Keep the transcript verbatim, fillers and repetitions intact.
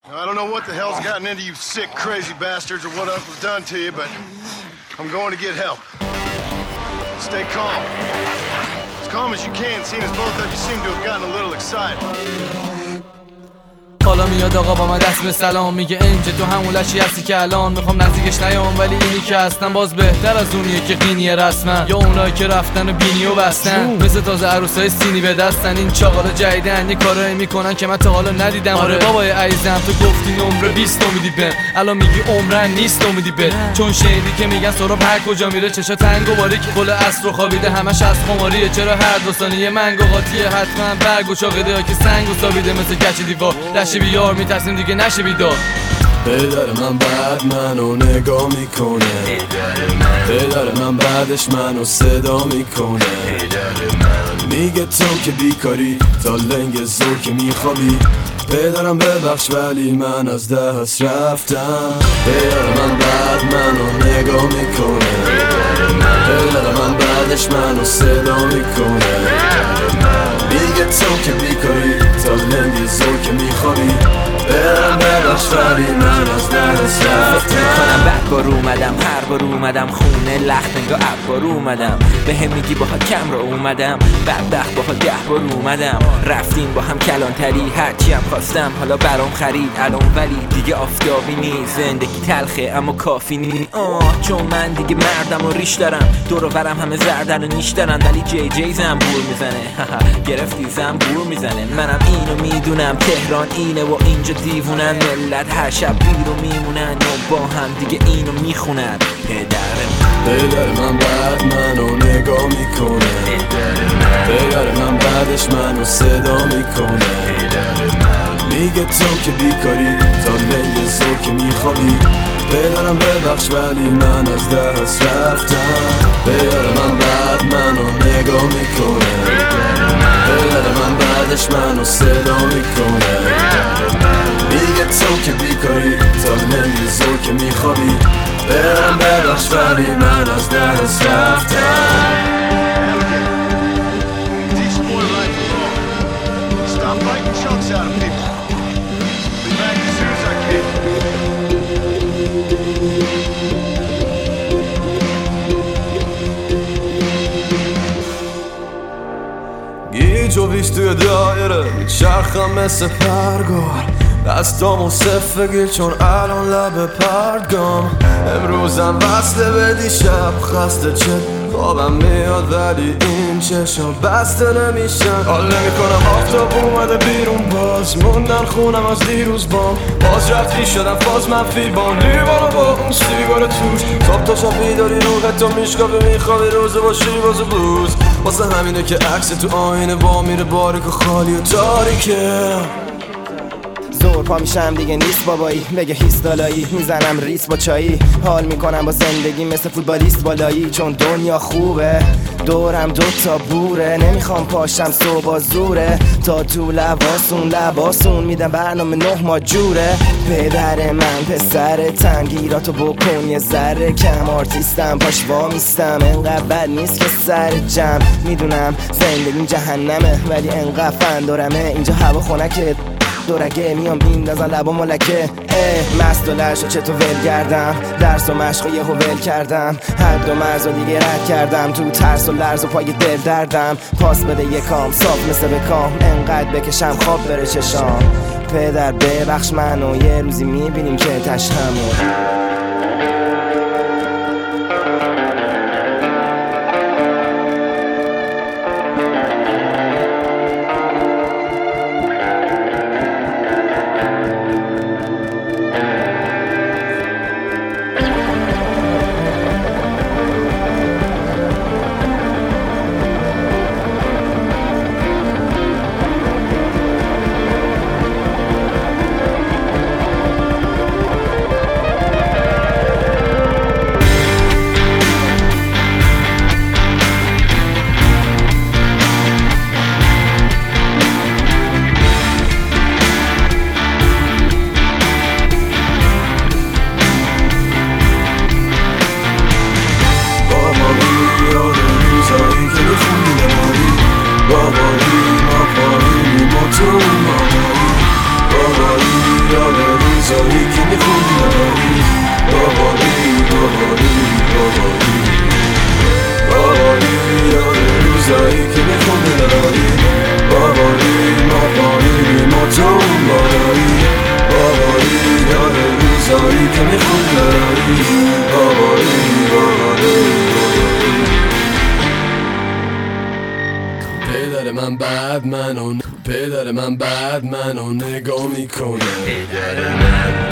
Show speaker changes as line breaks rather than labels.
I don't know what the hell's gotten into you sick, crazy bastards or what else was done to you, but I'm going to get help. Stay calm. As calm as you can, seeing as both of you seem to have gotten a little excited.
حالا میاد آقا با من دست به سلام میگه اینجا تو همون لشی هستی که الان میخوام نزدیکش نیام، ولی اینی که هستن باز بهتر از اونیه که قینیه رسما، یا اونایی که رفتن و بینی و بستن مثل تازه عروسای سینی به دستن. این چاقالا جدیدن یه کارایی میکنن که من تا حالا ندیدم. آره بابای عزیزم تو گفتی نمره بیست امیدی بهم، الان میگی عمرن نیست امیدی به، چون شنیدی که میگن سراب هر کجا میره چشا تنگ و باریک کل عصر رو خوابیده همش از خماریه. چرا هر دو ثانیه منگو قاطیه حتما برگ و چاقیده ها که سنگ و سابیده مثل گچ دیوار لشه بیار میترسیم دیگه نشه بیدار.
پدر من بعد منو نگاه میکنه، پدر من بعدش منو صدا میکنه، میگه تو که بیکاری تا لنگ زور که میخوابی. پدرم ببخش ولی من از دست رفتم. پدر من بعد منو نگاه میکنه، پدر من بعدش منو صدا میکنه، میگه تو که بیکاری تا لنگ زور که میخوابی. برم ببخش ولی من از دست رفتم.
میکنم بعد بار اومدم، هر بار اومدم خونه لخت انگا اب بار اومدم، به هم میگی با ها کم رو اومدم، بدبخت با ها ده بار اومدم، رفتیم با هم کلانتری هرچی هم خواستم حالا برام خرید الان، ولی دیگه آفتابی نیست زندگی تلخه اما کافی نیست. آه چون من دیگه مردم و ریش دارم، دور و برم همه زردن و نیش دارن، ولی جی جی زنبور میزنه گرفتی زنبور میزنه. منم اینو میدونم تهران اینه و اینجا دیوونن، ملت هر شب بیرو میمونن و با هم دیگه اینو میخونن. پدرم
پدر من بعد منو نگاه میکنه، پدر من بعدش منو صدا میکنه، میگه تو که بیکاری تا لنگ زور که میخوابی. پدرم ببخش ولی من از دست رفتم. پدر من بعد منو نگاه میکنه، پدر من بعدش منو صدا میکنه، میگه تو که بیکاری تا لنگ زور که میخوابی. برم ببخش ولی من از دست رفتم. گیج و بیش توی دایره میچرخم مثل پرگار، دستامو صف بگیر چون الان لب پرگام. امروزم وصله به دیشب خسته چه خوابم میاد ولی این چشم بسته نمیشن. حال نمیکنم آفتاب اومده بیرون باز موندن خونم از دیروز بام، باز رفتی شدم فاز منفی بام لیوانو با اون سیگار توش. صبح تا شب بیداری روحت تو میشکافی میخوابی روزه با شیواز و بلوز. واسه همینه که عکس تو آینه با میره باریک و خالی و تاریکه.
زور پا میشم دیگه نیست بابایی بگه هیست دالایی، میزنم ریس با چایی، حال میکنم با زندگی مثل فوتبالیست بالایی، چون دنیا خوبه دورم دوتا بوره، نمیخوام پاشم صبح زوره تا تو لباسون لباسون میدم برنامه نه ما جوره. پدر من پسر تنگیراتو بکن یه ذره کم، آرتیستم پاش وامیستم انقدر بد نیست که سر جمع، میدونم زندگیم جهنمه ولی انقدر فندارمه اینجا هوا خنکه دورگه میام میندازن لبا ملکه. اه مست و لرش و چطور ول کردم، درس و مشق و یهو ول کردم، حد و مرز و دیگه رد کردم، تو ترس و لرز و پای دل دردم. پاس بده یکام صاف مثل بکام، انقدر بکشم خواب بره چشام. پدر ببخش منو یه روزی میبینیم که تشهمو.
روزایی که میخونی داری بابایی بابایی بابایی بابایی یاد روزایی که میخونی داری بابایی بابایی ما تو اون بالایی بابایی یاد روزایی که میخونی داری بابایی بابایی پدر من بعد منو پدر من بعد منو نگاه میکنه پدر من